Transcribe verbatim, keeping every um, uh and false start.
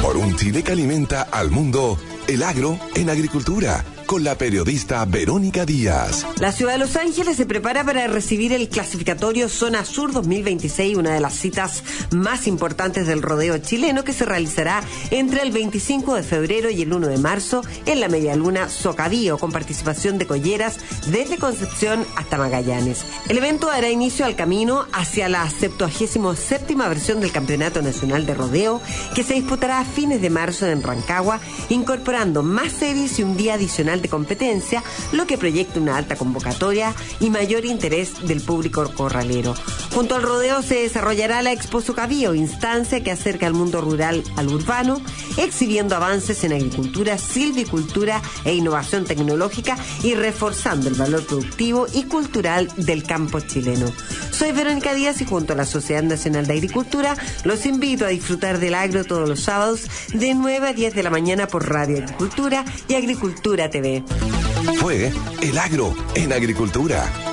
Por un Chile que alimenta al mundo, el agro en agricultura, con la periodista Verónica Díaz. La ciudad de Los Ángeles se prepara para recibir el clasificatorio Zona Sur dos mil veintiséis, una de las citas más importantes del rodeo chileno, que se realizará entre el veinticinco de febrero y el uno de marzo en la Medialuna Socavio, con participación de colleras desde Concepción hasta Magallanes. El evento dará inicio al camino hacia la septuagésima séptima versión del Campeonato Nacional de Rodeo, que se disputará a fines de marzo en Rancagua, incorporando más series y un día adicional de competencia, lo que proyecta una alta convocatoria y mayor interés del público corralero. Junto al rodeo se desarrollará la Expo Socavio, instancia que acerca al mundo rural al urbano, exhibiendo avances en agricultura, silvicultura e innovación tecnológica y reforzando el valor productivo y cultural del campo chileno. Soy Verónica Díaz y junto a la Sociedad Nacional de Agricultura los invito a disfrutar del agro todos los sábados de nueve a diez de la mañana por Radio Agricultura y Agricultura T V. Fue El Agro en Agricultura